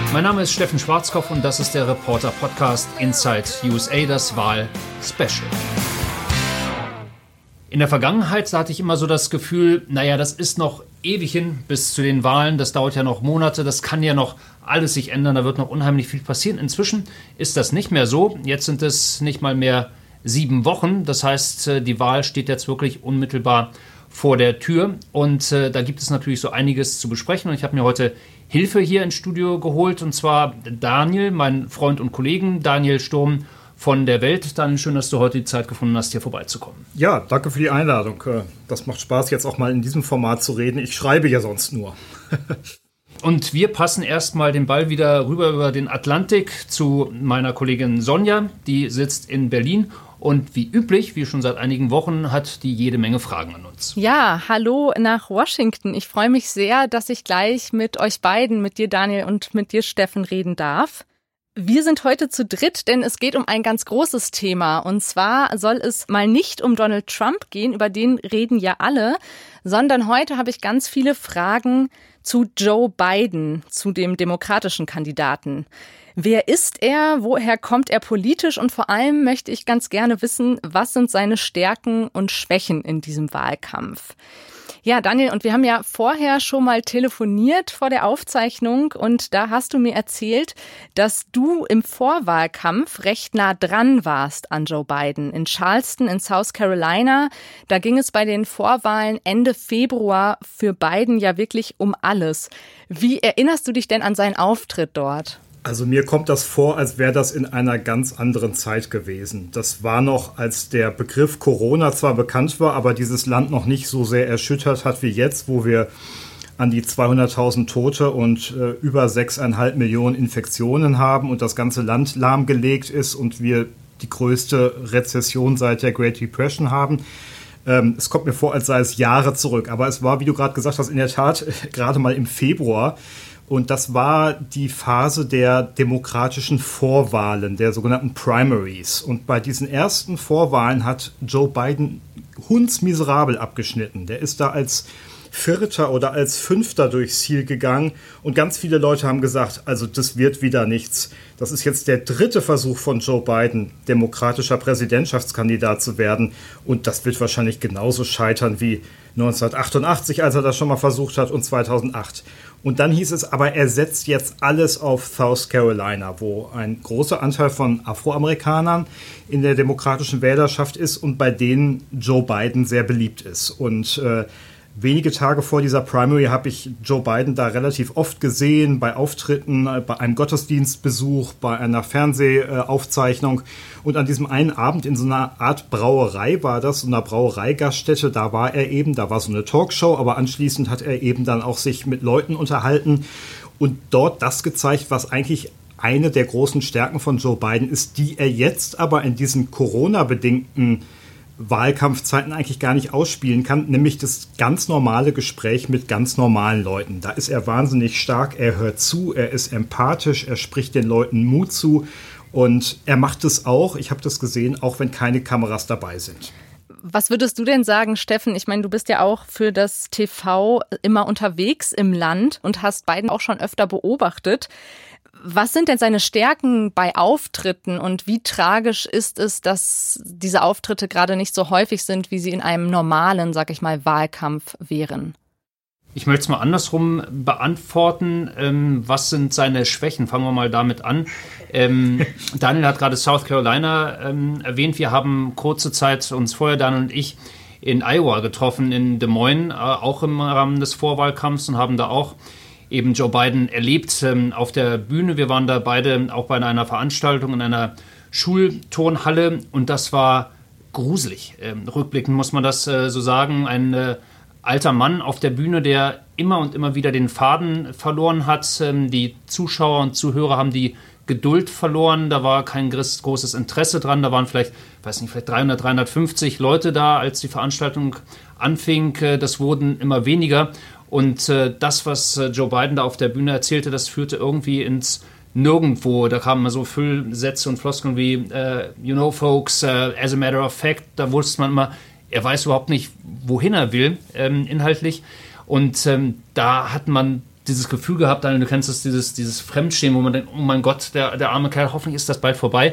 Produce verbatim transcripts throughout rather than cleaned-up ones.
Mein Name ist Steffen Schwarzkopf und das ist der Reporter-Podcast Inside U S A, das Wahl-Special. In der Vergangenheit hatte ich immer so das Gefühl, naja, das ist noch ewig hin bis zu den Wahlen, das dauert ja noch Monate, das kann ja noch alles sich ändern, da wird noch unheimlich viel passieren. Inzwischen ist das nicht mehr so, jetzt sind es nicht mal mehr sieben Wochen, das heißt, die Wahl steht jetzt wirklich unmittelbar vor der Tür und äh, da gibt es natürlich so einiges zu besprechen und ich habe mir heute Hilfe hier ins Studio geholt und zwar Daniel, mein Freund und Kollegen, Daniel Sturm von der Welt. Daniel, schön, dass du heute die Zeit gefunden hast, hier vorbeizukommen. Ja, danke für die Einladung. Das macht Spaß, jetzt auch mal in diesem Format zu reden. Ich schreibe ja sonst nur. Und wir passen erstmal den Ball wieder rüber über den Atlantik zu meiner Kollegin Sonja, die sitzt in Berlin. Und wie üblich, wie schon seit einigen Wochen, hat die jede Menge Fragen an uns. Ja, hallo nach Washington. Ich freue mich sehr, dass ich gleich mit euch beiden, mit dir Daniel und mit dir Steffen, reden darf. Wir sind heute zu dritt, denn es geht um ein ganz großes Thema. Und zwar soll es mal nicht um Donald Trump gehen, über den reden ja alle, sondern heute habe ich ganz viele Fragen zu Joe Biden, zu dem demokratischen Kandidaten. Wer ist er? Woher kommt er politisch? Und vor allem möchte ich ganz gerne wissen, was sind seine Stärken und Schwächen in diesem Wahlkampf? Ja, Daniel, und wir haben ja vorher schon mal telefoniert vor der Aufzeichnung und da hast du mir erzählt, dass du im Vorwahlkampf recht nah dran warst an Joe Biden. In Charleston in South Carolina, da ging es bei den Vorwahlen Ende Februar für Biden ja wirklich um alles. Wie erinnerst du dich denn an seinen Auftritt dort? Also mir kommt das vor, als wäre das in einer ganz anderen Zeit gewesen. Das war noch, als der Begriff Corona zwar bekannt war, aber dieses Land noch nicht so sehr erschüttert hat wie jetzt, wo wir an die zweihunderttausend Tote und äh, über sechs Komma fünf Millionen Infektionen haben und das ganze Land lahmgelegt ist und wir die größte Rezession seit der Great Depression haben. Ähm, es kommt mir vor, als sei es Jahre zurück. Aber es war, wie du gerade gesagt hast, in der Tat gerade mal im Februar. Und das war die Phase der demokratischen Vorwahlen, der sogenannten Primaries. Und bei diesen ersten Vorwahlen hat Joe Biden hundsmiserabel abgeschnitten. Der ist da als Vierter oder als Fünfter durchs Ziel gegangen. Und ganz viele Leute haben gesagt, also das wird wieder nichts. Das ist jetzt der dritte Versuch von Joe Biden, demokratischer Präsidentschaftskandidat zu werden. Und das wird wahrscheinlich genauso scheitern wie neunzehnhundertachtundachtzig, als er das schon mal versucht hat, und zweitausendacht. Und dann hieß es aber, er setzt jetzt alles auf South Carolina, wo ein großer Anteil von Afroamerikanern in der demokratischen Wählerschaft ist und bei denen Joe Biden sehr beliebt ist. Und äh, wenige Tage vor dieser Primary habe ich Joe Biden da relativ oft gesehen, bei Auftritten, bei einem Gottesdienstbesuch, bei einer Fernsehaufzeichnung. Und an diesem einen Abend in so einer Art Brauerei war das, so einer Brauereigaststätte, da war er eben, da war so eine Talkshow, aber anschließend hat er eben dann auch sich mit Leuten unterhalten und dort das gezeigt, was eigentlich eine der großen Stärken von Joe Biden ist, die er jetzt aber in diesen Corona-bedingten Wahlkampfzeiten eigentlich gar nicht ausspielen kann, nämlich das ganz normale Gespräch mit ganz normalen Leuten. Da ist er wahnsinnig stark, er hört zu, er ist empathisch, er spricht den Leuten Mut zu und er macht es auch, ich habe das gesehen, auch wenn keine Kameras dabei sind. Was würdest du denn sagen, Steffen? Ich meine, du bist ja auch für das T V immer unterwegs im Land und hast Biden auch schon öfter beobachtet. Was sind denn seine Stärken bei Auftritten und wie tragisch ist es, dass diese Auftritte gerade nicht so häufig sind, wie sie in einem normalen, sag ich mal, Wahlkampf wären? Ich möchte es mal andersrum beantworten. Ähm, was sind seine Schwächen? Fangen wir mal damit an. Ähm, Daniel hat gerade South Carolina ähm, erwähnt. Wir haben kurze Zeit uns vorher, Daniel und ich, in Iowa getroffen, in Des Moines, äh, auch im Rahmen des Vorwahlkampfs und haben da auch eben Joe Biden erlebt ähm, auf der Bühne. Wir waren da beide auch bei einer Veranstaltung in einer Schulturnhalle und das war gruselig. Ähm, rückblickend muss man das äh, so sagen. Ein äh, alter Mann auf der Bühne, der immer und immer wieder den Faden verloren hat. Ähm, die Zuschauer und Zuhörer haben die Geduld verloren. Da war kein großes Interesse dran. Da waren vielleicht, weiß nicht, vielleicht dreihundert, dreihundertfünfzig Leute da, als die Veranstaltung anfing. Äh, das wurden immer weniger. Und äh, das, was äh, Joe Biden da auf der Bühne erzählte, das führte irgendwie ins Nirgendwo. Da kamen immer so Füllsätze und Floskeln wie äh, you know, folks, uh, as a matter of fact. Da wusste man immer, er weiß überhaupt nicht, wohin er will, ähm, inhaltlich. Und ähm, da hat man dieses Gefühl gehabt, Daniel, du kennst es, dieses, dieses Fremdstehen, wo man denkt, oh mein Gott, der, der arme Kerl, hoffentlich ist das bald vorbei.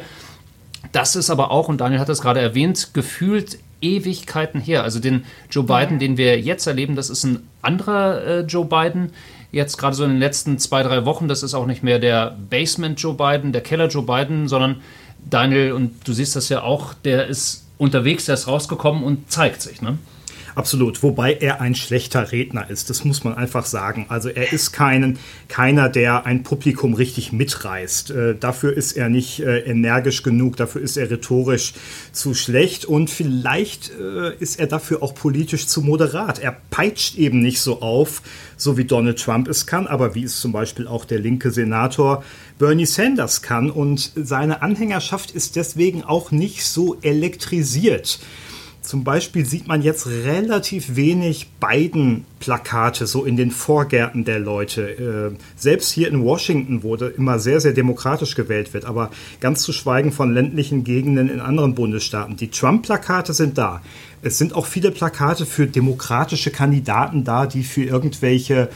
Das ist aber auch, und Daniel hat es gerade erwähnt, gefühlt Ewigkeiten her. Also den Joe Biden, ja. den wir jetzt erleben, das ist ein anderer äh, Joe Biden. Jetzt gerade so in den letzten zwei, drei Wochen, das ist auch nicht mehr der Basement Joe Biden, der Keller Joe Biden, sondern Daniel, und du siehst das ja auch, der ist unterwegs, der ist rausgekommen und zeigt sich, ne? Absolut, wobei er ein schlechter Redner ist, das muss man einfach sagen. Also er ist keinen, keiner, der ein Publikum richtig mitreißt. Äh, dafür ist er nicht äh, energisch genug, dafür ist er rhetorisch zu schlecht und vielleicht äh, ist er dafür auch politisch zu moderat. Er peitscht eben nicht so auf, so wie Donald Trump es kann, aber wie es zum Beispiel auch der linke Senator Bernie Sanders kann. Und seine Anhängerschaft ist deswegen auch nicht so elektrisiert. Zum Beispiel sieht man jetzt relativ wenig Biden-Plakate so in den Vorgärten der Leute. Äh, selbst hier in Washington, wo immer sehr, sehr demokratisch gewählt wird, aber ganz zu schweigen von ländlichen Gegenden in anderen Bundesstaaten. Die Trump-Plakate sind da. Es sind auch viele Plakate für demokratische Kandidaten da, die für irgendwelche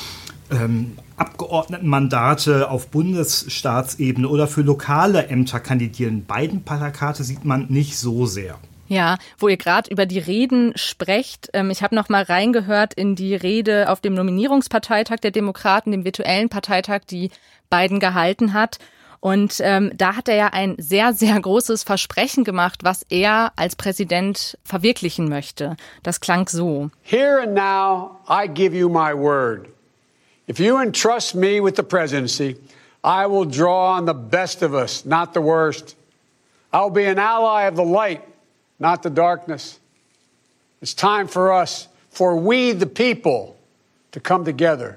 ähm, Abgeordnetenmandate auf Bundesstaatsebene oder für lokale Ämter kandidieren. Biden-Plakate sieht man nicht so sehr. Ja, wo ihr gerade über die Reden sprecht. Ähm, ich habe noch mal reingehört in die Rede auf dem Nominierungsparteitag der Demokraten, dem virtuellen Parteitag, die Biden gehalten hat. Und ähm, da hat er ja ein sehr, sehr großes Versprechen gemacht, was er als Präsident verwirklichen möchte. Das klang so. Here and now I give you my word. If you entrust me with the presidency, I will draw on the best of us, not the worst. I will be an ally of the light, not the darkness. It's time for us, for we the people, to come together.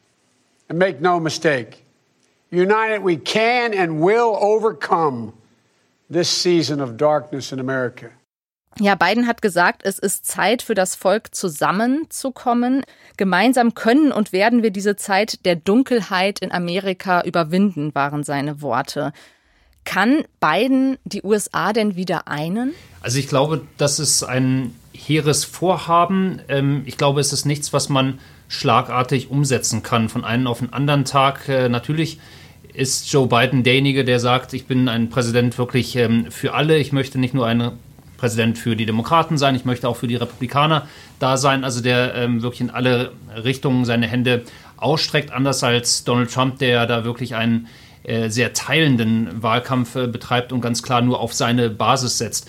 And make no mistake, united we can and will overcome this season of darkness in America. Ja, Biden hat gesagt, es ist Zeit für das Volk zusammenzukommen. Gemeinsam können und werden wir diese Zeit der Dunkelheit in Amerika überwinden, waren seine Worte. Kann Biden die U S A denn wieder einen? Also ich glaube, das ist ein hehres Vorhaben. Ich glaube, es ist nichts, was man schlagartig umsetzen kann von einem auf den anderen Tag. Natürlich ist Joe Biden derjenige, der sagt, ich bin ein Präsident wirklich für alle. Ich möchte nicht nur ein Präsident für die Demokraten sein, ich möchte auch für die Republikaner da sein. Also der wirklich in alle Richtungen seine Hände ausstreckt, anders als Donald Trump, der da wirklich einen sehr teilenden Wahlkampf betreibt und ganz klar nur auf seine Basis setzt.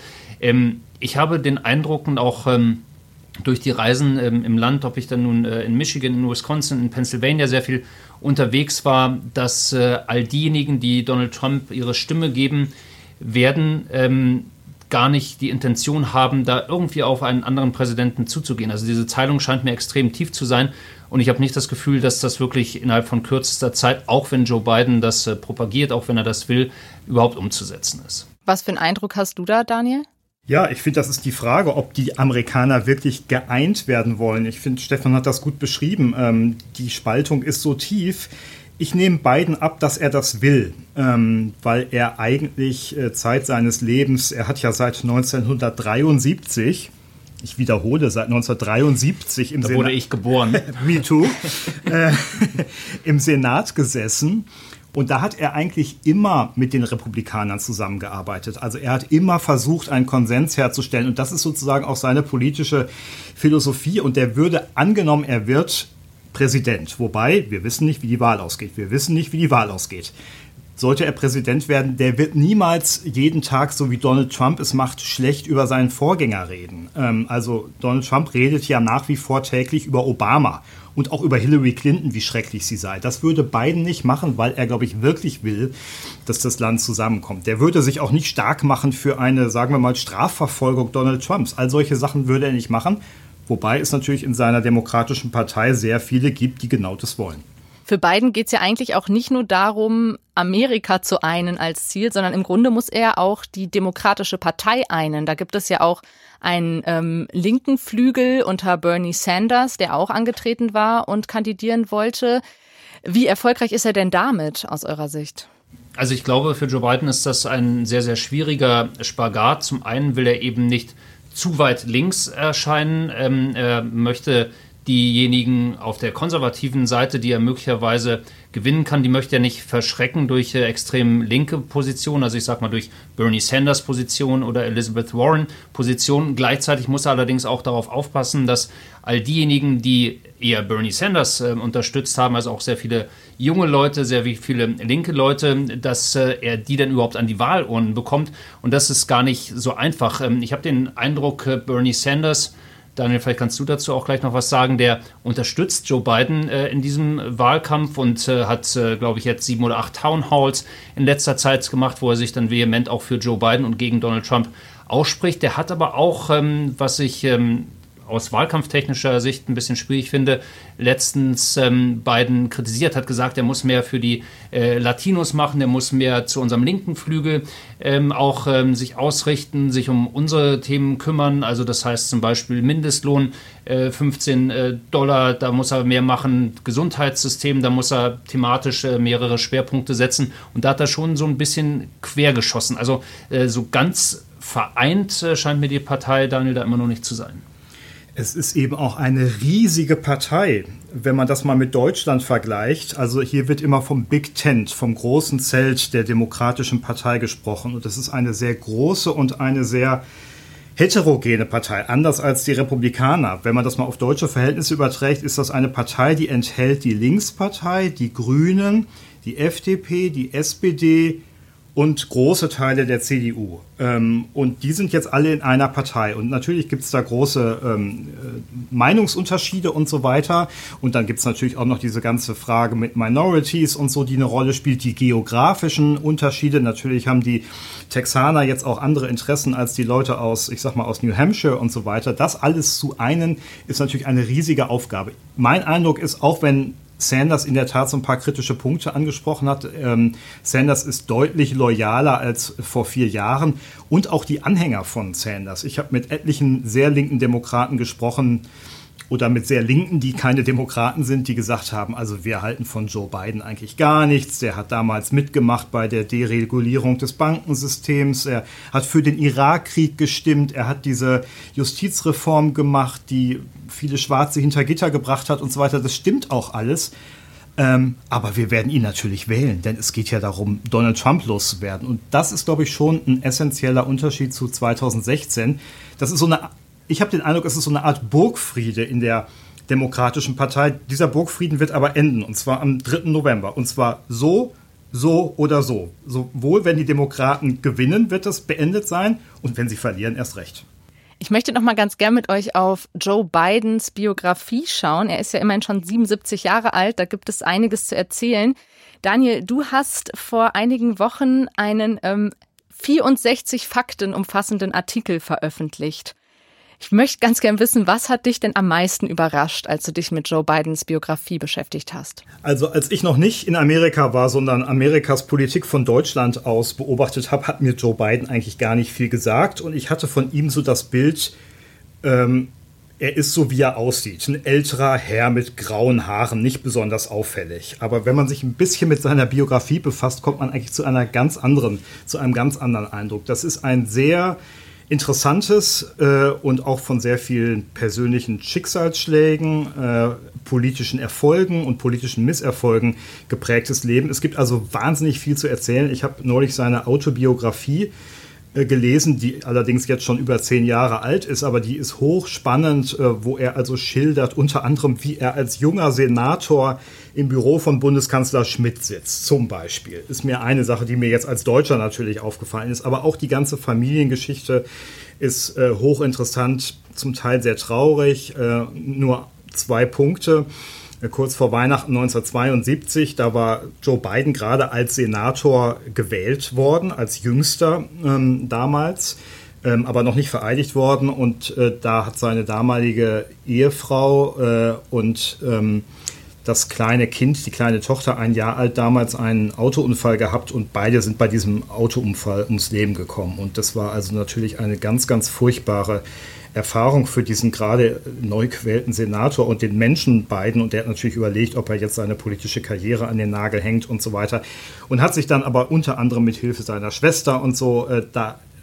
Ich habe den Eindruck und auch durch die Reisen im Land, ob ich dann nun in Michigan, in Wisconsin, in Pennsylvania sehr viel unterwegs war, dass all diejenigen, die Donald Trump ihre Stimme geben, werden gar nicht die Intention haben, da irgendwie auf einen anderen Präsidenten zuzugehen. Also diese Teilung scheint mir extrem tief zu sein. Und ich habe nicht das Gefühl, dass das wirklich innerhalb von kürzester Zeit, auch wenn Joe Biden das äh, propagiert, auch wenn er das will, überhaupt umzusetzen ist. Was für einen Eindruck hast du da, Daniel? Ja, ich finde, das ist die Frage, ob die Amerikaner wirklich geeint werden wollen. Ich finde, Stefan hat das gut beschrieben. Ähm, die Spaltung ist so tief. Ich nehme Biden ab, dass er das will, ähm, weil er eigentlich äh, Zeit seines Lebens, er hat ja seit neunzehnhundertdreiundsiebzig, ich wiederhole, seit neunzehnhundertdreiundsiebzig im da Senat. wurde ich geboren. Me too. äh, im Senat gesessen. Und da hat er eigentlich immer mit den Republikanern zusammengearbeitet. Also er hat immer versucht, einen Konsens herzustellen. Und das ist sozusagen auch seine politische Philosophie. Und der würde, angenommen, er wird Präsident. Wobei, wir wissen nicht, wie die Wahl ausgeht. Wir wissen nicht, wie die Wahl ausgeht. Sollte er Präsident werden, der wird niemals jeden Tag, so wie Donald Trump es macht, schlecht über seinen Vorgänger reden. Ähm, also Donald Trump redet ja nach wie vor täglich über Obama und auch über Hillary Clinton, wie schrecklich sie sei. Das würde Biden nicht machen, weil er, glaube ich, wirklich will, dass das Land zusammenkommt. Der würde sich auch nicht stark machen für eine, sagen wir mal, Strafverfolgung Donald Trumps. All solche Sachen würde er nicht machen. Wobei es natürlich in seiner demokratischen Partei sehr viele gibt, die genau das wollen. Für Biden geht es ja eigentlich auch nicht nur darum, Amerika zu einen als Ziel, sondern im Grunde muss er auch die Demokratische Partei einen. Da gibt es ja auch einen ähm, linken Flügel unter Bernie Sanders, der auch angetreten war und kandidieren wollte. Wie erfolgreich ist er denn damit aus eurer Sicht? Also ich glaube, für Joe Biden ist das ein sehr, sehr schwieriger Spagat. Zum einen will er eben nicht zu weit links erscheinen. Ähm, er möchte diejenigen auf der konservativen Seite, die er möglicherweise gewinnen kann, die möchte er nicht verschrecken durch äh, extrem linke Positionen, also ich sag mal durch Bernie Sanders Position oder Elizabeth Warren Position. Gleichzeitig muss er allerdings auch darauf aufpassen, dass all diejenigen, die eher Bernie Sanders äh, unterstützt haben, also auch sehr viele junge Leute, sehr viele linke Leute, dass äh, er die dann überhaupt an die Wahlurnen bekommt. Und das ist gar nicht so einfach. Ähm, ich habe den Eindruck, äh, Bernie Sanders, Daniel, vielleicht kannst du dazu auch gleich noch was sagen, der unterstützt Joe Biden äh, in diesem Wahlkampf und äh, hat, äh, glaube ich, jetzt sieben oder acht Town Halls in letzter Zeit gemacht, wo er sich dann vehement auch für Joe Biden und gegen Donald Trump ausspricht. Der hat aber auch, ähm, was ich ähm, aus wahlkampftechnischer Sicht ein bisschen schwierig finde, letztens ähm, Biden kritisiert, hat gesagt, er muss mehr für die äh, Latinos machen, er muss mehr zu unserem linken Flügel ähm, auch ähm, sich ausrichten, sich um unsere Themen kümmern, also das heißt zum Beispiel Mindestlohn äh, fünfzehn äh, Dollar, da muss er mehr machen, Gesundheitssystem, da muss er thematisch äh, mehrere Schwerpunkte setzen und da hat er schon so ein bisschen quergeschossen, also äh, so ganz vereint äh, scheint mir die Partei, Daniel, da immer noch nicht zu sein. Es ist eben auch eine riesige Partei, wenn man das mal mit Deutschland vergleicht. Also hier wird immer vom Big Tent, vom großen Zelt der Demokratischen Partei gesprochen. Und das ist eine sehr große und eine sehr heterogene Partei, anders als die Republikaner. Wenn man das mal auf deutsche Verhältnisse überträgt, ist das eine Partei, die enthält die Linkspartei, die Grünen, die F D P, die S P D und große Teile der C D U. Ähm, und die sind jetzt alle in einer Partei. Und natürlich gibt es da große ähm, Meinungsunterschiede und so weiter. Und dann gibt es natürlich auch noch diese ganze Frage mit Minorities und so, die eine Rolle spielt. Die geografischen Unterschiede. Natürlich haben die Texaner jetzt auch andere Interessen als die Leute aus, ich sag mal, aus New Hampshire und so weiter. Das alles zu einen ist natürlich eine riesige Aufgabe. Mein Eindruck ist, auch wenn Sanders in der Tat so ein paar kritische Punkte angesprochen hat. Ähm, Sanders ist deutlich loyaler als vor vier Jahren und auch die Anhänger von Sanders. Ich habe mit etlichen sehr linken Demokraten gesprochen oder mit sehr Linken, die keine Demokraten sind, die gesagt haben, also wir halten von Joe Biden eigentlich gar nichts. Der hat damals mitgemacht bei der Deregulierung des Bankensystems. Er hat für den Irakkrieg gestimmt. Er hat diese Justizreform gemacht, die viele Schwarze hinter Gitter gebracht hat und so weiter. Das stimmt auch alles. Ähm, aber wir werden ihn natürlich wählen, denn es geht ja darum, Donald Trump loszuwerden. Und das ist, glaube ich, schon ein essentieller Unterschied zu zweitausendsechzehn. Das ist so eine Ich habe den Eindruck, es ist so eine Art Burgfriede in der Demokratischen Partei. Dieser Burgfrieden wird aber enden, und zwar am dritten November. Und zwar so, so oder so. Sowohl wenn die Demokraten gewinnen, wird das beendet sein, und wenn sie verlieren, erst recht. Ich möchte noch mal ganz gern mit euch auf Joe Bidens Biografie schauen. Er ist ja immerhin schon siebenundsiebzig Jahre alt, da gibt es einiges zu erzählen. Daniel, du hast vor einigen Wochen einen ähm, vierundsechzig Fakten umfassenden Artikel veröffentlicht. Ich möchte ganz gern wissen, was hat dich denn am meisten überrascht, als du dich mit Joe Bidens Biografie beschäftigt hast? Also als ich noch nicht in Amerika war, sondern Amerikas Politik von Deutschland aus beobachtet habe, hat mir Joe Biden eigentlich gar nicht viel gesagt. Und ich hatte von ihm so das Bild, ähm, er ist so, wie er aussieht. Ein älterer Herr mit grauen Haaren, nicht besonders auffällig. Aber wenn man sich ein bisschen mit seiner Biografie befasst, kommt man eigentlich zu einer ganz anderen, zu einem ganz anderen Eindruck. Das ist ein sehr interessantes äh, und auch von sehr vielen persönlichen Schicksalsschlägen, äh, politischen Erfolgen und politischen Misserfolgen geprägtes Leben. Es gibt also wahnsinnig viel zu erzählen. Ich habe neulich seine Autobiografie äh, gelesen, die allerdings jetzt schon über zehn Jahre alt ist, aber die ist hochspannend, äh, wo er also schildert, unter anderem, wie er als junger Senator im Büro von Bundeskanzler Schmidt sitzt, zum Beispiel. Ist mir eine Sache, die mir jetzt als Deutscher natürlich aufgefallen ist, aber auch die ganze Familiengeschichte ist äh, hochinteressant, zum Teil sehr traurig. Äh, nur zwei Punkte. Äh, kurz vor Weihnachten neunzehnhundertzweiundsiebzig, da war Joe Biden gerade als Senator gewählt worden, als Jüngster ähm, damals, ähm, aber noch nicht vereidigt worden. Und äh, da hat seine damalige Ehefrau äh, und ähm, das kleine Kind, die kleine Tochter, ein Jahr alt, damals einen Autounfall gehabt, und beide sind bei diesem Autounfall ums Leben gekommen. Und das war also natürlich eine ganz, ganz furchtbare Erfahrung für diesen gerade neu gewählten Senator und den Menschen Biden. Und der hat natürlich überlegt, ob er jetzt seine politische Karriere an den Nagel hängt und so weiter. Und hat sich dann aber unter anderem mit Hilfe seiner Schwester und so äh, da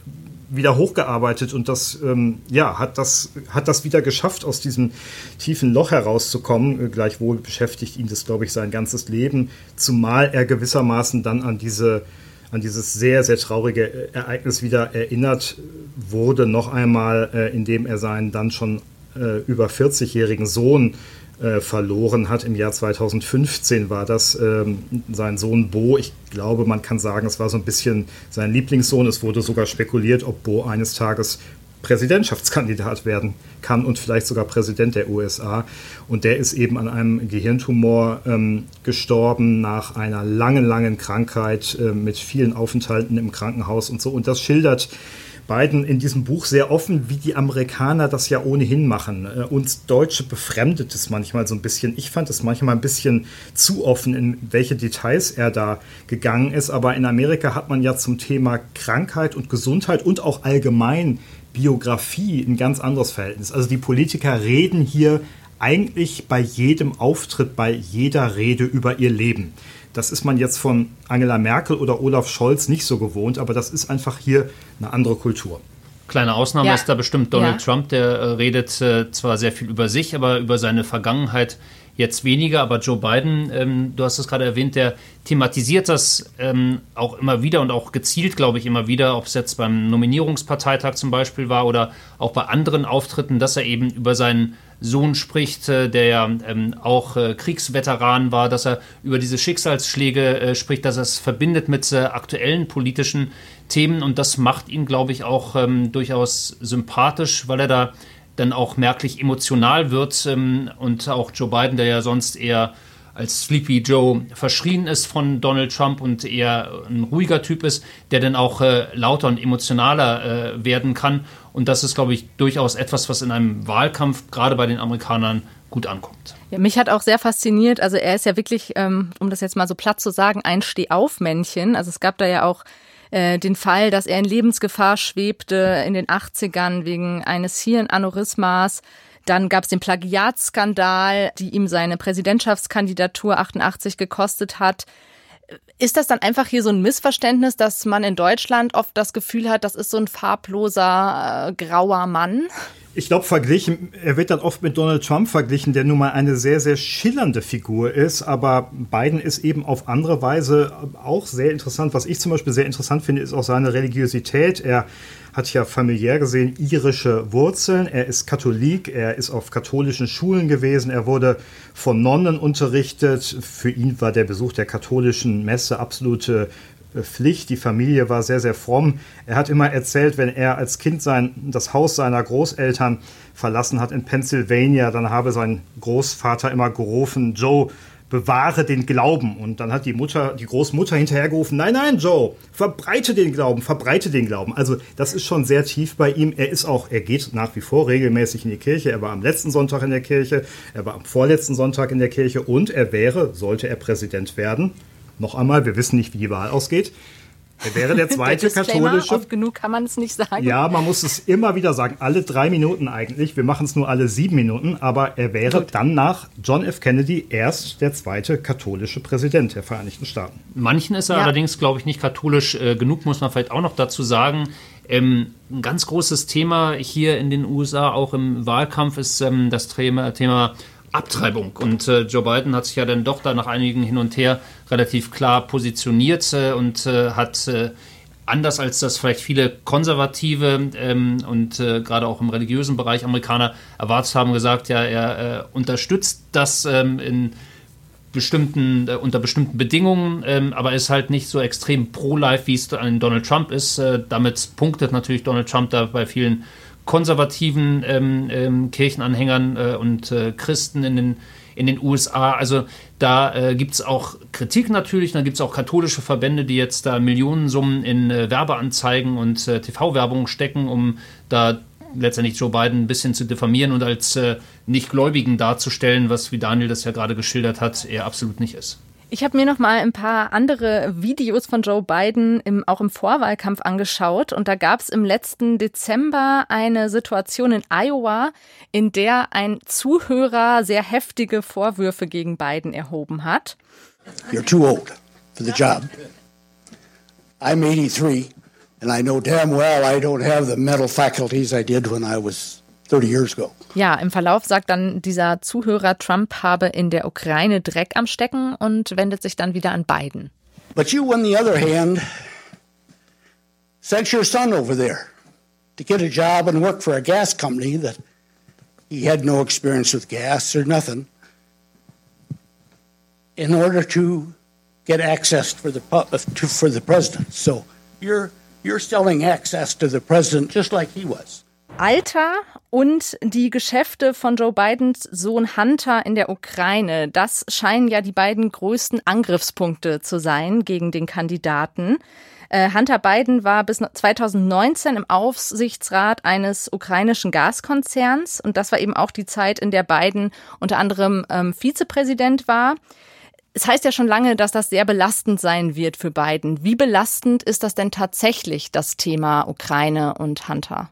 wieder hochgearbeitet und das, ähm, ja, hat das, hat das wieder geschafft, aus diesem tiefen Loch herauszukommen. Gleichwohl beschäftigt ihn das, glaube ich, sein ganzes Leben, zumal er gewissermaßen dann an diese, an dieses sehr, sehr traurige Ereignis wieder erinnert wurde, noch einmal, äh, indem er seinen dann schon äh, über vierzigjährigen Sohn äh, verloren hat. Im Jahr zweitausendfünfzehn war das ähm, sein Sohn Bo. Ich glaube, man kann sagen, es war so ein bisschen sein Lieblingssohn. Es wurde sogar spekuliert, ob Bo eines Tages Präsidentschaftskandidat werden kann und vielleicht sogar Präsident der U S A. Und der ist eben an einem Gehirntumor ähm, gestorben nach einer langen, langen Krankheit äh, mit vielen Aufenthalten im Krankenhaus und so. Und das schildert Biden in diesem Buch sehr offen, wie die Amerikaner das ja ohnehin machen. Äh, uns Deutsche befremdet es manchmal so ein bisschen. Ich fand es manchmal ein bisschen zu offen, in welche Details er da gegangen ist. Aber in Amerika hat man ja zum Thema Krankheit und Gesundheit und auch allgemein Biografie ein ganz anderes Verhältnis. Also die Politiker reden hier eigentlich bei jedem Auftritt, bei jeder Rede über ihr Leben. Das ist man jetzt von Angela Merkel oder Olaf Scholz nicht so gewohnt, aber das ist einfach hier eine andere Kultur. Kleine Ausnahme ja. ist da bestimmt Donald ja. Trump, der äh, redet äh, zwar sehr viel über sich, aber über seine Vergangenheit jetzt weniger. Aber Joe Biden, ähm, du hast es gerade erwähnt, der thematisiert das ähm, auch immer wieder und auch gezielt, glaube ich, immer wieder, ob es jetzt beim Nominierungsparteitag zum Beispiel war oder auch bei anderen Auftritten, dass er eben über seinen Sohn spricht, äh, der ja ähm, auch äh, Kriegsveteran war, dass er über diese Schicksalsschläge äh, spricht, dass er es verbindet mit äh, aktuellen politischen Themen und das macht ihn, glaube ich, auch ähm, durchaus sympathisch, weil er da dann auch merklich emotional wird ähm, und auch Joe Biden, der ja sonst eher als Sleepy Joe verschrien ist von Donald Trump und eher ein ruhiger Typ ist, der dann auch äh, lauter und emotionaler äh, werden kann. Und das ist, glaube ich, durchaus etwas, was in einem Wahlkampf gerade bei den Amerikanern gut ankommt. Ja, mich hat auch sehr fasziniert, also er ist ja wirklich, ähm, um das jetzt mal so platt zu sagen, ein Stehaufmännchen. Also es gab da ja auch äh, den Fall, dass er in Lebensgefahr schwebte in den achtzigern wegen eines Hirnaneurysmas. Dann gab es den Plagiatsskandal, die ihm seine Präsidentschaftskandidatur achtundachtzig gekostet hat. Ist das dann einfach hier so ein Missverständnis, dass man in Deutschland oft das Gefühl hat, das ist so ein farbloser, äh, grauer Mann? Ich glaube, verglichen, er wird dann oft mit Donald Trump verglichen, der nun mal eine sehr, sehr schillernde Figur ist. Aber Biden ist eben auf andere Weise auch sehr interessant. Was ich zum Beispiel sehr interessant finde, ist auch seine Religiosität. Er hat ja familiär gesehen irische Wurzeln. Er ist Katholik, er ist auf katholischen Schulen gewesen. Er wurde von Nonnen unterrichtet. Für ihn war der Besuch der katholischen Messe absolute Pflicht. Die Familie war sehr, sehr fromm. Er hat immer erzählt, wenn er als Kind sein, das Haus seiner Großeltern verlassen hat in Pennsylvania, dann habe sein Großvater immer gerufen, Joe, bewahre den Glauben. Und dann hat die Mutter, die Großmutter hinterhergerufen, nein, nein, Joe, verbreite den Glauben, verbreite den Glauben. Also das ist schon sehr tief bei ihm. Er ist auch, er geht nach wie vor regelmäßig in die Kirche. Er war am letzten Sonntag in der Kirche, er war am vorletzten Sonntag in der Kirche und er wäre, sollte er Präsident werden, noch einmal, wir wissen nicht, wie die Wahl ausgeht. Er wäre der zweite der katholische. Oft genug kann man es nicht sagen. Ja, man muss es immer wieder sagen. Alle drei Minuten eigentlich. Wir machen es nur alle sieben Minuten. Aber er wäre Gut. dann nach John F. Kennedy erst der zweite katholische Präsident der Vereinigten Staaten. Manchen ist er ja. allerdings, glaube ich, nicht katholisch äh, genug, muss man vielleicht auch noch dazu sagen. Ähm, ein ganz großes Thema hier in den U S A, auch im Wahlkampf, ist ähm, das Thema, Thema Abtreibung. Und äh, Joe Biden hat sich ja dann doch da nach einigen hin und her relativ klar positioniert äh, und äh, hat äh, anders als das vielleicht viele Konservative ähm, und äh, gerade auch im religiösen Bereich Amerikaner erwartet haben, gesagt, ja, er äh, unterstützt das ähm, in bestimmten, äh, unter bestimmten Bedingungen, ähm, aber ist halt nicht so extrem pro-life, wie es an Donald Trump ist. Äh, damit punktet natürlich Donald Trump da bei vielen konservativen ähm, ähm, Kirchenanhängern äh, und äh, Christen in den, in den U S A. Also da äh, gibt es auch Kritik natürlich, da gibt es auch katholische Verbände, die jetzt da Millionensummen in äh, Werbeanzeigen und äh, T V-Werbung stecken, um da letztendlich Joe Biden ein bisschen zu diffamieren und als äh, Nichtgläubigen darzustellen, was, wie Daniel das ja gerade geschildert hat, er absolut nicht ist. Ich habe mir noch mal ein paar andere Videos von Joe Biden im, auch im Vorwahlkampf angeschaut und da gab es im letzten Dezember eine Situation in Iowa, in der ein Zuhörer sehr heftige Vorwürfe gegen Biden erhoben hat. You're too old for the job. I'm eighty-three. And I know damn well I don't have the mental faculties I did when I was thirty years ago. Ja, im Verlauf sagt dann dieser Zuhörer, Trump habe in der Ukraine Dreck am Stecken und wendet sich dann wieder an Biden. But you, on the other hand, sent your son over there to get a job and work for a gas company that he had no experience with gas or nothing in order to get access for the to, for the president. So you're you're selling access to the president just like he was. Alter und die Geschäfte von Joe Bidens Sohn Hunter in der Ukraine, das scheinen ja die beiden größten Angriffspunkte zu sein gegen den Kandidaten. Äh, Hunter Biden war bis zwanzig neunzehn im Aufsichtsrat eines ukrainischen Gaskonzerns und das war eben auch die Zeit, in der Biden unter anderem ähm, Vizepräsident war. Es heißt ja schon lange, dass das sehr belastend sein wird für Biden. Wie belastend ist das denn tatsächlich, das Thema Ukraine und Hunter?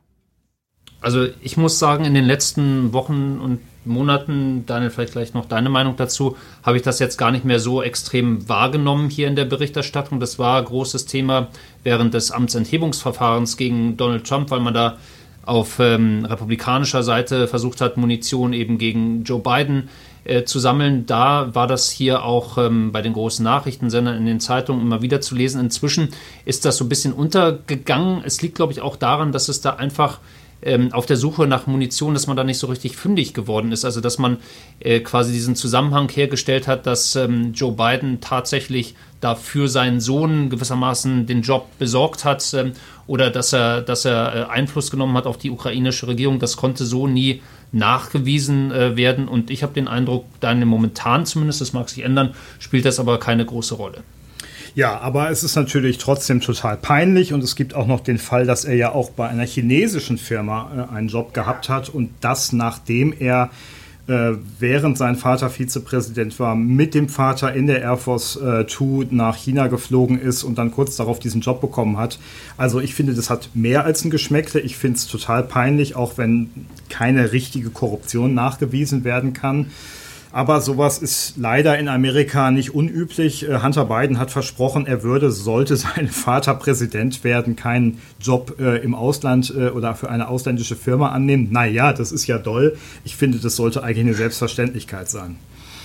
Also ich muss sagen, in den letzten Wochen und Monaten, Daniel, vielleicht gleich noch deine Meinung dazu, habe ich das jetzt gar nicht mehr so extrem wahrgenommen hier in der Berichterstattung. Das war ein großes Thema während des Amtsenthebungsverfahrens gegen Donald Trump, weil man da auf ähm, republikanischer Seite versucht hat, Munition eben gegen Joe Biden äh, zu sammeln. Da war das hier auch ähm, bei den großen Nachrichtensendern in den Zeitungen immer wieder zu lesen. Inzwischen ist das so ein bisschen untergegangen. Es liegt, glaube ich, auch daran, dass es da einfach auf der Suche nach Munition, dass man da nicht so richtig fündig geworden ist. Also dass man äh, quasi diesen Zusammenhang hergestellt hat, dass ähm, Joe Biden tatsächlich da für seinen Sohn gewissermaßen den Job besorgt hat ähm, oder dass er, dass er äh, Einfluss genommen hat auf die ukrainische Regierung. Das konnte so nie nachgewiesen äh, werden. Und ich habe den Eindruck, Daniel, momentan zumindest, das mag sich ändern, spielt das aber keine große Rolle. Ja, aber es ist natürlich trotzdem total peinlich und es gibt auch noch den Fall, dass er ja auch bei einer chinesischen Firma äh, einen Job gehabt hat und das, nachdem er, äh, während sein Vater Vizepräsident war, mit dem Vater in der Air Force äh, zwei nach China geflogen ist und dann kurz darauf diesen Job bekommen hat. Also ich finde, das hat mehr als ein Geschmäckle. Ich finde es total peinlich, auch wenn keine richtige Korruption nachgewiesen werden kann. Aber sowas ist leider in Amerika nicht unüblich. Hunter Biden hat versprochen, er würde, sollte sein Vater Präsident werden, keinen Job äh, im Ausland äh, oder für eine ausländische Firma annehmen. Naja, das ist ja doll. Ich finde, das sollte eigentlich eine Selbstverständlichkeit sein.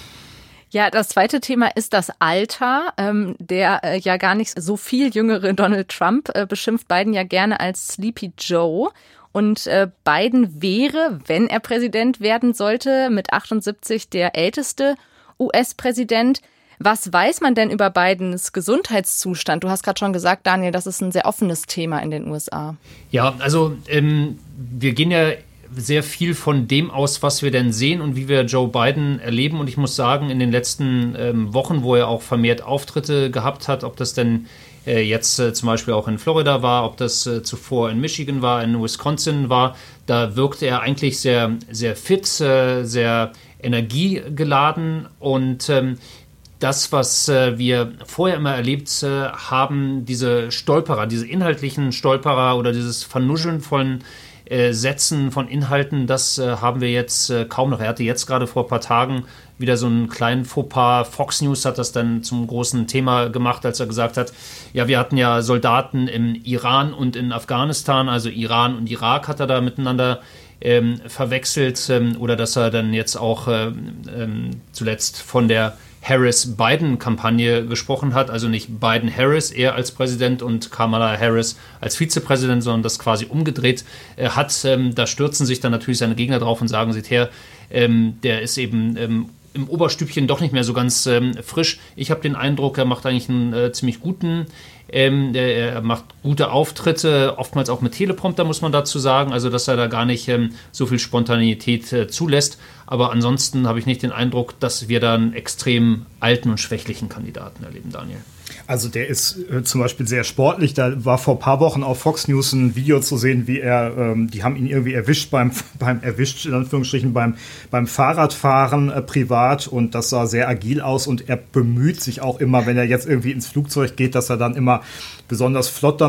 Ja, das zweite Thema ist das Alter. Ähm, der äh, ja gar nicht so viel jüngere Donald Trump äh, beschimpft Biden ja gerne als Sleepy Joe. Und äh, Biden wäre, wenn er Präsident werden sollte, mit achtundsiebzig der älteste U S-Präsident. Was weiß man denn über Bidens Gesundheitszustand? Du hast gerade schon gesagt, Daniel, das ist ein sehr offenes Thema in den U S A. Ja, also ähm, wir gehen ja sehr viel von dem aus, was wir denn sehen und wie wir Joe Biden erleben. Und ich muss sagen, in den letzten ähm, Wochen, wo er auch vermehrt Auftritte gehabt hat, ob das denn äh, jetzt äh, zum Beispiel auch in Florida war, ob das äh, zuvor in Michigan war, in Wisconsin war, da wirkte er eigentlich sehr, sehr fit, äh, sehr energiegeladen und ähm, das, was äh, wir vorher immer erlebt äh, haben, diese Stolperer, diese inhaltlichen Stolperer oder dieses Vernuscheln von äh, Sätzen, von Inhalten, das äh, haben wir jetzt äh, kaum noch. Er hatte jetzt gerade vor ein paar Tagen wieder so einen kleinen Fauxpas. Fox News hat das dann zum großen Thema gemacht, als er gesagt hat, ja, wir hatten ja Soldaten im Iran und in Afghanistan, also Iran und Irak hat er da miteinander ähm, verwechselt ähm, oder dass er dann jetzt auch äh, ähm, zuletzt von der Harris-Biden-Kampagne gesprochen hat, also nicht Biden-Harris, er als Präsident und Kamala Harris als Vizepräsident, sondern das quasi umgedreht äh, hat. Ähm, da stürzen sich dann natürlich seine Gegner drauf und sagen, seht her, ähm, der ist eben ähm, im Oberstübchen doch nicht mehr so ganz ähm, frisch. Ich habe den Eindruck, er macht eigentlich einen äh, ziemlich guten, ähm, der, er macht gute Auftritte, oftmals auch mit Teleprompter, muss man dazu sagen, also dass er da gar nicht ähm, so viel Spontanität äh, zulässt. Aber ansonsten habe ich nicht den Eindruck, dass wir da einen extrem alten und schwächlichen Kandidaten erleben, Daniel. Also der ist äh, zum Beispiel sehr sportlich. Da war vor ein paar Wochen auf Fox News ein Video zu sehen, wie er, ähm, die haben ihn irgendwie erwischt beim, beim erwischt, in Anführungsstrichen, beim, beim Fahrradfahren äh, privat und das sah sehr agil aus und er bemüht sich auch immer, wenn er jetzt irgendwie ins Flugzeug geht, dass er dann immer besonders flott dann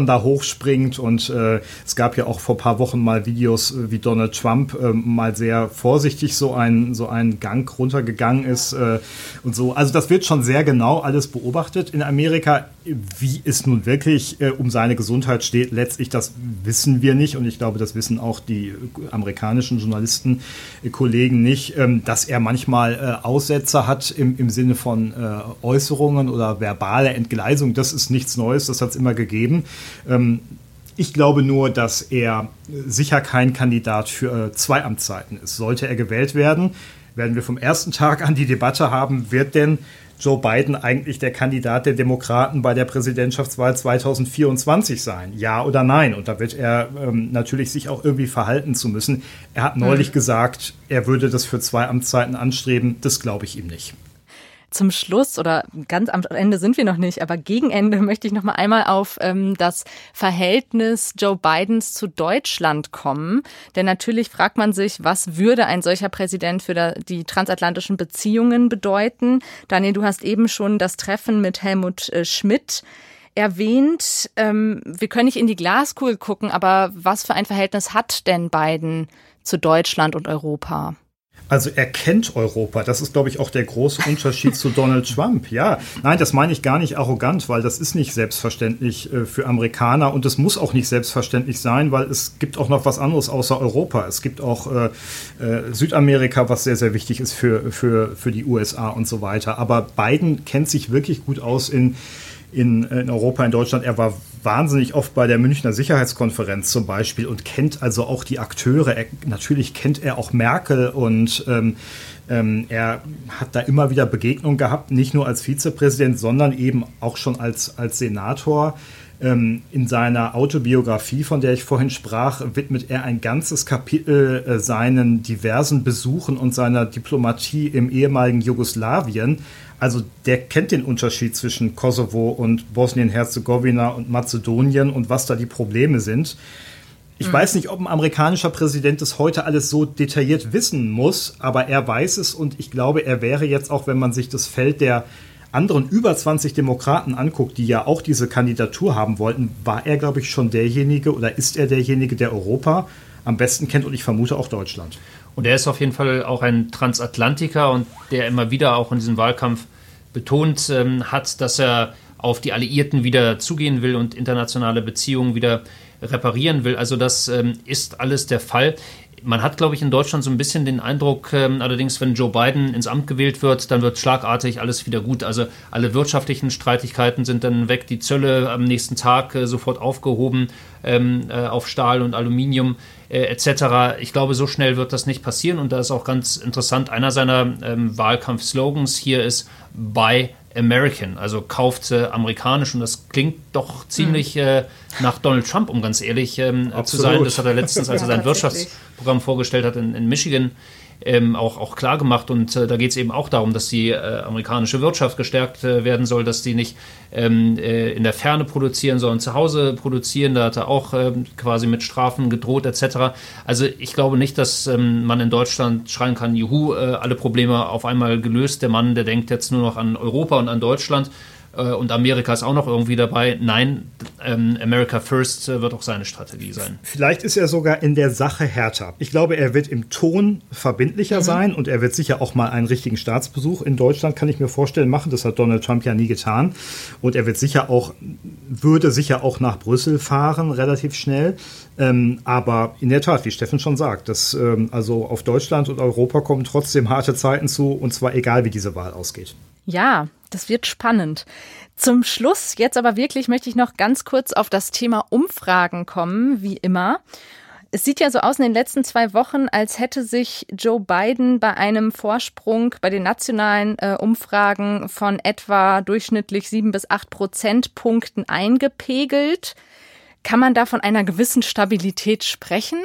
da hochspringt. Und äh, es gab ja auch vor ein paar Wochen mal Videos, wie Donald Trump äh, mal sehr vorsichtig so ein so einen Gang runtergegangen ist äh, und so. Also das wird schon sehr genau alles beobachtet in Amerika. Wie es nun wirklich äh, um seine Gesundheit steht, letztlich das wissen wir nicht. Und ich glaube, das wissen auch die amerikanischen Journalisten, äh, Kollegen nicht, ähm, dass er manchmal äh, Aussetzer hat im, im Sinne von äh, Äußerungen oder verbale Entgleisung. Das ist nichts Neues, das hat es immer gegeben. Ähm, ich glaube nur, dass er sicher kein Kandidat für äh, zwei Amtszeiten ist. Sollte er gewählt werden, werden wir vom ersten Tag an die Debatte haben, wird denn Joe Biden eigentlich der Kandidat der Demokraten bei der Präsidentschaftswahl zwanzig vierundzwanzig sein? Ja oder nein? Und da wird er ähm, natürlich sich auch irgendwie verhalten zu müssen. Er hat neulich mhm. gesagt, er würde das für zwei Amtszeiten anstreben. Das glaube ich ihm nicht. Zum Schluss oder ganz am Ende sind wir noch nicht, aber gegen Ende möchte ich noch mal einmal auf ähm, das Verhältnis Joe Bidens zu Deutschland kommen. Denn natürlich fragt man sich, was würde ein solcher Präsident für die transatlantischen Beziehungen bedeuten? Daniel, du hast eben schon das Treffen mit Helmut äh, Schmidt erwähnt. Ähm, wir können nicht in die Glaskugel gucken, aber was für ein Verhältnis hat denn Biden zu Deutschland und Europa? Also er kennt Europa. Das ist, glaube ich, auch der große Unterschied zu Donald Trump. Ja, nein, das meine ich gar nicht arrogant, weil das ist nicht selbstverständlich äh, für Amerikaner und es muss auch nicht selbstverständlich sein, weil es gibt auch noch was anderes außer Europa. Es gibt auch äh, äh, Südamerika, was sehr, sehr wichtig ist für, für, für die U S A und so weiter. Aber Biden kennt sich wirklich gut aus in In, in Europa, in Deutschland. Er war wahnsinnig oft bei der Münchner Sicherheitskonferenz zum Beispiel und kennt also auch die Akteure. Er, natürlich kennt er auch Merkel und ähm, ähm, er hat da immer wieder Begegnungen gehabt, nicht nur als Vizepräsident, sondern eben auch schon als, als Senator. Ähm, in seiner Autobiografie, von der ich vorhin sprach, widmet er ein ganzes Kapitel äh, seinen diversen Besuchen und seiner Diplomatie im ehemaligen Jugoslawien. Also der kennt den Unterschied zwischen Kosovo und Bosnien-Herzegowina und Mazedonien und was da die Probleme sind. Ich mhm. weiß nicht, ob ein amerikanischer Präsident das heute alles so detailliert wissen muss, aber er weiß es und ich glaube, er wäre jetzt auch, wenn man sich das Feld der anderen über zwanzig Demokraten anguckt, die ja auch diese Kandidatur haben wollten, war er, glaube ich, schon derjenige oder ist er derjenige, der Europa am besten kennt und ich vermute auch Deutschland. Und er ist auf jeden Fall auch ein Transatlantiker und der immer wieder auch in diesem Wahlkampf betont ähm, hat, dass er auf die Alliierten wieder zugehen will und internationale Beziehungen wieder reparieren will. Also das ähm, ist alles der Fall. Man hat, glaube ich, in Deutschland so ein bisschen den Eindruck, ähm, allerdings, wenn Joe Biden ins Amt gewählt wird, dann wird schlagartig alles wieder gut. Also alle wirtschaftlichen Streitigkeiten sind dann weg, die Zölle am nächsten Tag äh, sofort aufgehoben ähm, äh, auf Stahl und Aluminium äh, et cetera. Ich glaube, so schnell wird das nicht passieren und da ist auch ganz interessant, einer seiner ähm, Wahlkampfslogans hier ist Buy American, also kauft äh, amerikanisch und das klingt doch ziemlich äh, nach Donald Trump, um ganz ehrlich ähm, zu sein. Das hat er letztens, als er sein Wirtschaftsprogramm vorgestellt hat in, in Michigan, ähm, auch, auch klar gemacht und äh, da geht es eben auch darum, dass die äh, amerikanische Wirtschaft gestärkt äh, werden soll, dass die nicht ähm, äh, in der Ferne produzieren, sondern zu Hause produzieren. Da hat er auch ähm, quasi mit Strafen gedroht et cetera. Also ich glaube nicht, dass ähm, man in Deutschland schreien kann, juhu, äh, alle Probleme auf einmal gelöst. Der Mann, der denkt jetzt nur noch an Europa und an Deutschland. Und Amerika ist auch noch irgendwie dabei. Nein, ähm, America First wird auch seine Strategie sein. Vielleicht ist er sogar in der Sache härter. Ich glaube, er wird im Ton verbindlicher mhm. sein und er wird sicher auch mal einen richtigen Staatsbesuch in Deutschland, kann ich mir vorstellen, machen. Das hat Donald Trump ja nie getan. Und er wird sicher auch, würde sicher auch nach Brüssel fahren, relativ schnell. Ähm, aber in der Tat, wie Steffen schon sagt, dass, ähm, also auf Deutschland und Europa kommen trotzdem harte Zeiten zu, und zwar egal, wie diese Wahl ausgeht. Ja, das wird spannend. Zum Schluss jetzt aber wirklich möchte ich noch ganz kurz auf das Thema Umfragen kommen, wie immer. Es sieht ja so aus in den letzten zwei Wochen, als hätte sich Joe Biden bei einem Vorsprung bei den nationalen äh, Umfragen von etwa durchschnittlich sieben bis acht Prozentpunkten eingepegelt. Kann man da von einer gewissen Stabilität sprechen?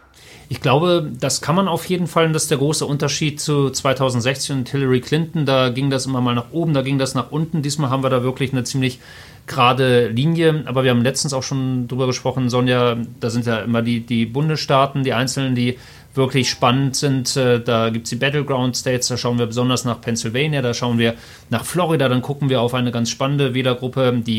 Ich glaube, das kann man auf jeden Fall. Und das ist der große Unterschied zu zweitausendsechzehn und Hillary Clinton. Da ging das immer mal nach oben, da ging das nach unten. Diesmal haben wir da wirklich eine ziemlich gerade Linie. Aber wir haben letztens auch schon drüber gesprochen, Sonja, da sind ja immer die, die Bundesstaaten, die einzelnen, die wirklich spannend sind. Da gibt es die Battleground States, da schauen wir besonders nach Pennsylvania, da schauen wir nach Florida, dann gucken wir auf eine ganz spannende Wählergruppe, die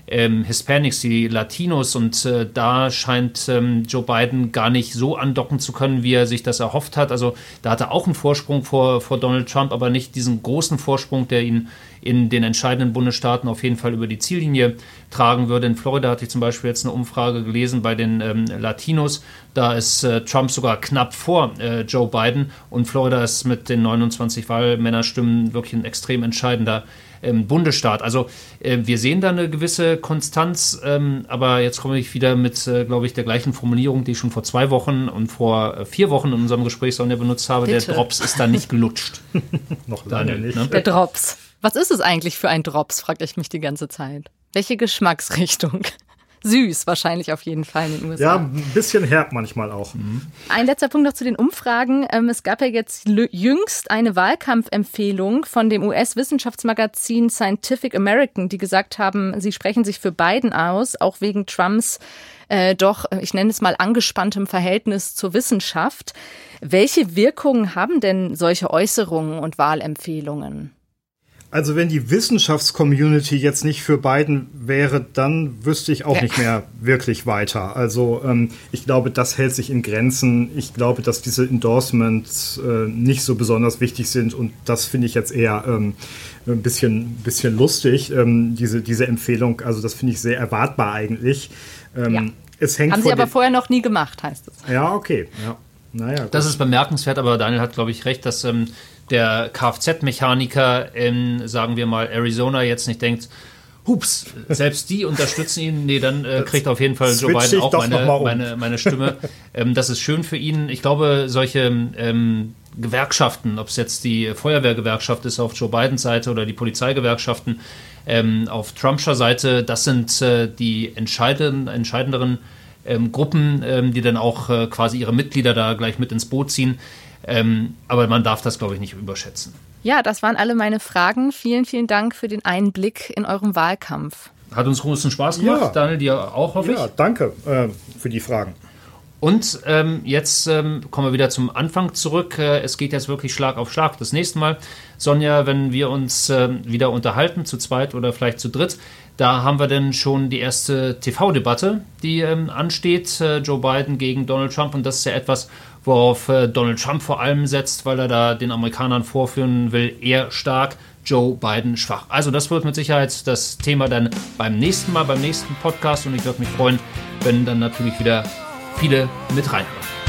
ähm, Hispanics, die Latinos. Und äh, da scheint ähm, Joe Biden gar nicht so andocken zu können, wie er sich das erhofft hat. Also da hat er auch einen Vorsprung vor, vor Donald Trump, aber nicht diesen großen Vorsprung, der ihn in den entscheidenden Bundesstaaten auf jeden Fall über die Ziellinie tragen würde. In Florida hatte ich zum Beispiel jetzt eine Umfrage gelesen bei den ähm, Latinos. Da ist äh, Trump sogar knapp vor äh, Joe Biden und Florida ist mit den neunundzwanzig Wahlmännerstimmen wirklich ein extrem entscheidender ähm, Bundesstaat. Also äh, wir sehen da eine gewisse Konstanz, ähm, aber jetzt komme ich wieder mit, äh, glaube ich, der gleichen Formulierung, die ich schon vor zwei Wochen und vor äh, vier Wochen in unserem Gespräch Sonja benutzt habe. Bitte. Der Drops ist da nicht gelutscht. Noch lange nicht. Ne? Der Drops. Was ist es eigentlich für ein Drops, frage ich mich die ganze Zeit. Welche Geschmacksrichtung? Süß wahrscheinlich auf jeden Fall in den U S A. Ja, ein bisschen herb manchmal auch. Mhm. Ein letzter Punkt noch zu den Umfragen. Es gab ja jetzt jüngst eine Wahlkampfempfehlung von dem U S-Wissenschaftsmagazin Scientific American, die gesagt haben, sie sprechen sich für Biden aus, auch wegen Trumps äh, doch, ich nenne es mal, angespanntem Verhältnis zur Wissenschaft. Welche Wirkungen haben denn solche Äußerungen und Wahlempfehlungen? Also wenn die Wissenschaftscommunity jetzt nicht für Biden wäre, dann wüsste ich auch ja. nicht mehr wirklich weiter. Also ähm, ich glaube, das hält sich in Grenzen. Ich glaube, dass diese Endorsements äh, nicht so besonders wichtig sind und das finde ich jetzt eher ähm, ein bisschen, bisschen lustig, ähm, diese, diese Empfehlung. Also das finde ich sehr erwartbar eigentlich. Ähm, ja. es hängt Haben Sie aber vorher noch nie gemacht, heißt es. Ja, okay. Ja. Naja, das ist bemerkenswert, aber Daniel hat, glaube ich, recht, dass ähm, der Kfz-Mechaniker in, sagen wir mal, Arizona jetzt nicht denkt, hups, selbst die unterstützen ihn. Nee, dann äh, kriegt auf jeden Fall Joe Biden auch meine, um. meine, meine Stimme. ähm, das ist schön für ihn. Ich glaube, solche ähm, Gewerkschaften, ob es jetzt die Feuerwehrgewerkschaft ist auf Joe Bidens Seite oder die Polizeigewerkschaften ähm, auf Trumpscher Seite, das sind äh, die entscheidenden, entscheidenderen ähm, Gruppen, ähm, die dann auch äh, quasi ihre Mitglieder da gleich mit ins Boot ziehen. Ähm, aber man darf das, glaube ich, nicht überschätzen. Ja, das waren alle meine Fragen. Vielen, vielen Dank für den Einblick in eurem Wahlkampf. Hat uns großen Spaß gemacht, ja. Daniel, dir auch, hoffe ich. Ja, danke äh, für die Fragen. Und ähm, jetzt ähm, kommen wir wieder zum Anfang zurück. Äh, es geht jetzt wirklich Schlag auf Schlag. Das nächste Mal, Sonja, wenn wir uns äh, wieder unterhalten, zu zweit oder vielleicht zu dritt, da haben wir dann schon die erste T V-Debatte, die ähm, ansteht. Äh, Joe Biden gegen Donald Trump. Und das ist ja etwas, worauf äh, Donald Trump vor allem setzt, weil er da den Amerikanern vorführen will, er stark, Joe Biden schwach. Also das wird mit Sicherheit das Thema dann beim nächsten Mal, beim nächsten Podcast. Und ich würde mich freuen, wenn dann natürlich wieder viele mit reinhören.